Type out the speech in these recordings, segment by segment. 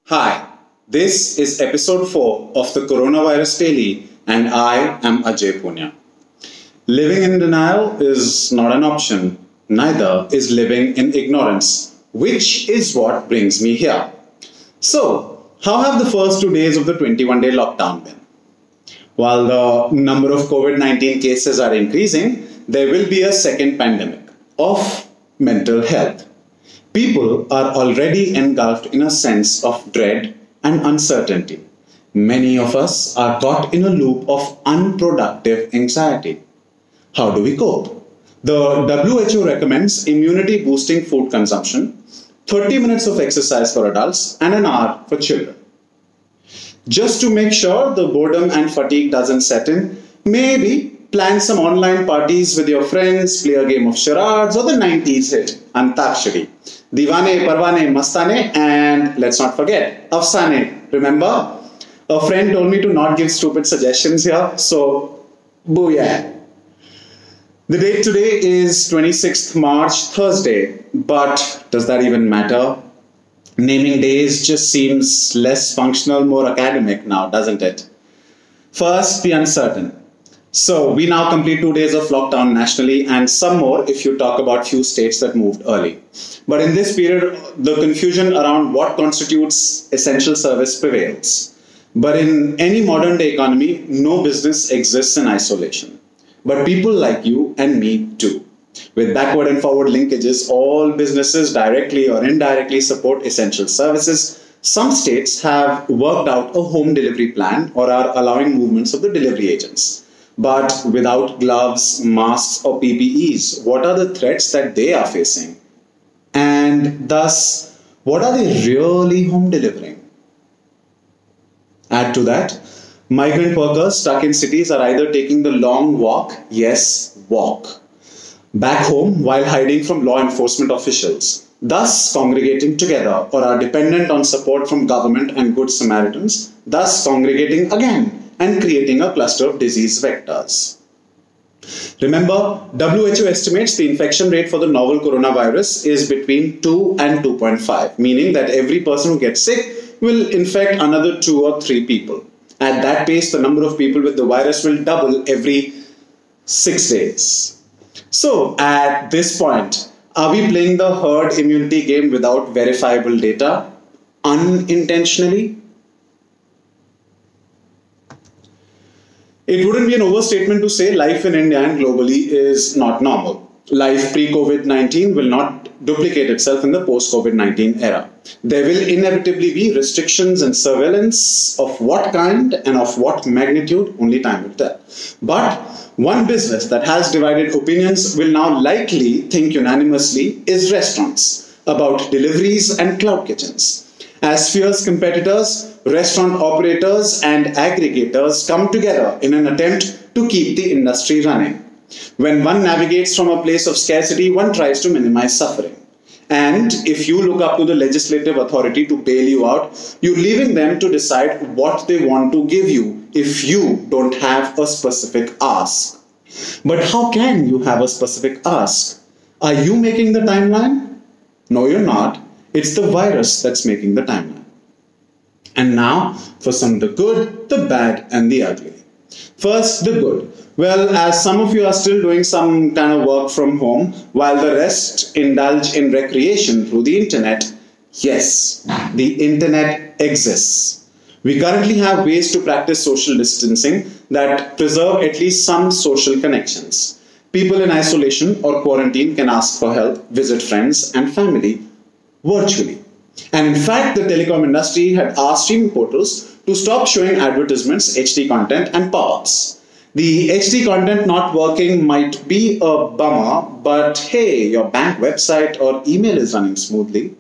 Hi, this is episode 4 of the Coronavirus Daily, and I am Ajay Punya. Living in denial is not an option, neither is living in ignorance, which is what brings me here. So, how have the first 2 days of the 21-day lockdown been? While the number of COVID-19 cases are increasing, there will be a second pandemic of mental health. People are already engulfed in a sense of dread and uncertainty. Many of us are caught in a loop of unproductive anxiety. How do we cope? The WHO recommends immunity boosting food consumption, 30 minutes of exercise for adults, and an hour for children. Just to make sure the boredom and fatigue doesn't set in, maybe plan some online parties with your friends, play a game of charades or the 90s hit, Antakshari. Divane, Parwane, Mastane, and let's not forget, Afsane. Remember? A friend told me to not give stupid suggestions here, so booyah. The date today is 26th March, Thursday, but does that even matter? Naming days just seems less functional, more academic now, doesn't it? First, the uncertain. So, we now complete 2 days of lockdown nationally and some more if you talk about few states that moved early. But in this period, the confusion around what constitutes essential service prevails. But in any modern day economy, no business exists in isolation. But people like you and me do. With backward and forward linkages, all businesses directly or indirectly support essential services. Some states have worked out a home delivery plan or are allowing movements of the delivery agents. But without gloves, masks or PPEs, what are the threats that they are facing? And thus, what are they really home delivering? Add to that, migrant workers stuck in cities are either taking the long walk, yes, walk, back home while hiding from law enforcement officials, thus congregating together, or are dependent on support from government and good Samaritans, thus congregating again and creating a cluster of disease vectors. Remember, WHO estimates the infection rate for the novel coronavirus is between 2 and 2.5, meaning that every person who gets sick will infect another 2 or 3 people. At that pace, the number of people with the virus will double every 6 days. So, at this point, are we playing the herd immunity game without verifiable data? Unintentionally? It wouldn't be an overstatement to say life in India and globally is not normal. Life pre-COVID-19 will not duplicate itself in the post-COVID-19 era. There will inevitably be restrictions and surveillance of what kind and of what magnitude, only time will tell. But one business that has divided opinions will now likely think unanimously is restaurants, about deliveries and cloud kitchens. As fierce competitors, restaurant operators and aggregators come together in an attempt to keep the industry running. When one navigates from a place of scarcity, one tries to minimize suffering. And if you look up to the legislative authority to bail you out, you're leaving them to decide what they want to give you if you don't have a specific ask. But how can you have a specific ask? Are you making the timeline? No, you're not. It's the virus that's making the timeline. And now for some of the good, the bad, and the ugly. First, the good. Well, as some of you are still doing some kind of work from home, while the rest indulge in recreation through the internet, yes, the internet exists. We currently have ways to practice social distancing that preserve at least some social connections. People in isolation or quarantine can ask for help, visit friends and family virtually. And in fact, the telecom industry had asked streaming portals to stop showing advertisements, HD content and pop-ups. The HD content not working might be a bummer, but hey, your bank website or email is running smoothly.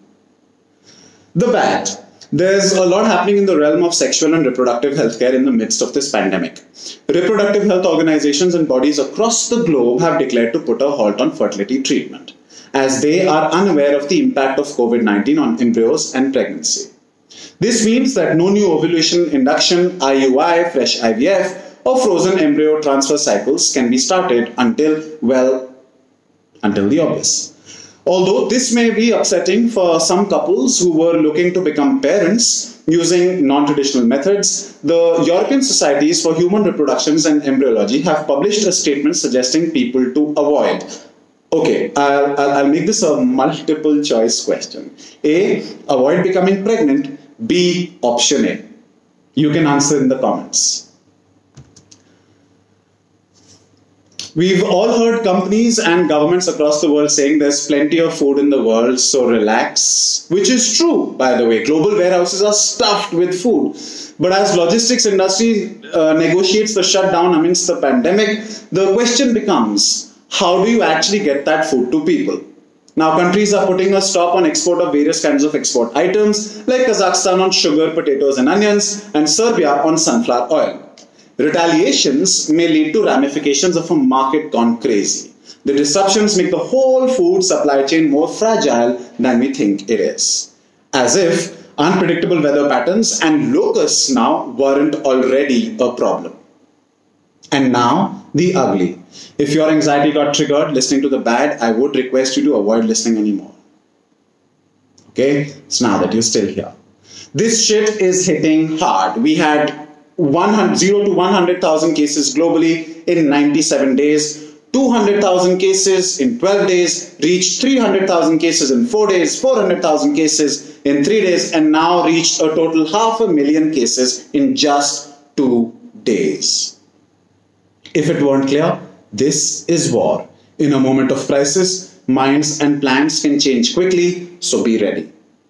The bad. There's a lot happening in the realm of sexual and reproductive healthcare in the midst of this pandemic. Reproductive health organizations and bodies across the globe have declared to put a halt on fertility treatment, as they are unaware of the impact of COVID-19 on embryos and pregnancy. This means that no new ovulation induction, IUI, fresh IVF, or frozen embryo transfer cycles can be started until the obvious. Although this may be upsetting for some couples who were looking to become parents using non-traditional methods, the European Societies for Human Reproductions and Embryology have published a statement suggesting people to avoid. Okay, I'll make this a multiple choice question. A, avoid becoming pregnant. B, option A. You can answer in the comments. We've all heard companies and governments across the world saying there's plenty of food in the world, so relax. Which is true, by the way. Global warehouses are stuffed with food. But as logistics industry negotiates the shutdown amidst the pandemic, the question becomes, how do you actually get that food to people? Now, countries are putting a stop on export of various kinds of export items, like Kazakhstan on sugar, potatoes and onions, and Serbia on sunflower oil. Retaliations may lead to ramifications of a market gone crazy. The disruptions make the whole food supply chain more fragile than we think it is. As if unpredictable weather patterns and locusts now weren't already a problem. And now, the ugly. If your anxiety got triggered listening to the bad, I would request you to avoid listening anymore. Okay? So now that you're still here. This shit is hitting hard. We had 0 to 100,000 cases globally in 97 days, 200,000 cases in 12 days, reached 300,000 cases in 4 days, 400,000 cases in 3 days, and now reached a total 500,000 cases in just 2 days. If it weren't clear, this is war. In a moment of crisis, minds and plans can change quickly, so be ready.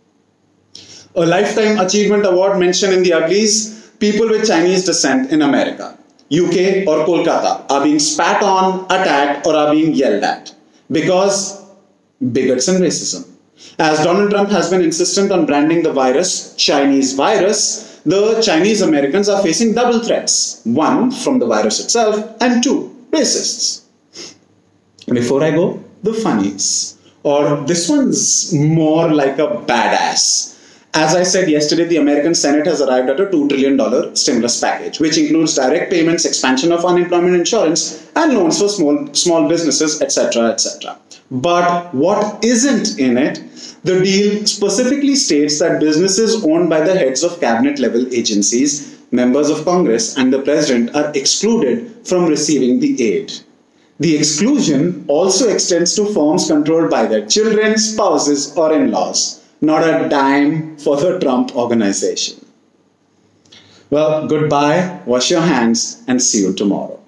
A Lifetime Achievement Award mentioned in the uglies. People with Chinese descent in America, UK or Kolkata are being spat on, attacked or are being yelled at because bigots and racism. As Donald Trump has been insistent on branding the virus Chinese virus, the Chinese Americans are facing double threats. One, from the virus itself, and two, racists. Before I go, the funnies. Or this one's more like a badass. As I said yesterday, the American Senate has arrived at a $2 trillion stimulus package, which includes direct payments, expansion of unemployment insurance, and loans for small businesses, etc., etc. But what isn't in it? The deal specifically states that businesses owned by the heads of cabinet-level agencies, members of Congress, and the president are excluded from receiving the aid. The exclusion also extends to firms controlled by their children, spouses, or in-laws. Not a dime for the Trump organization. Well, goodbye, wash your hands, and see you tomorrow.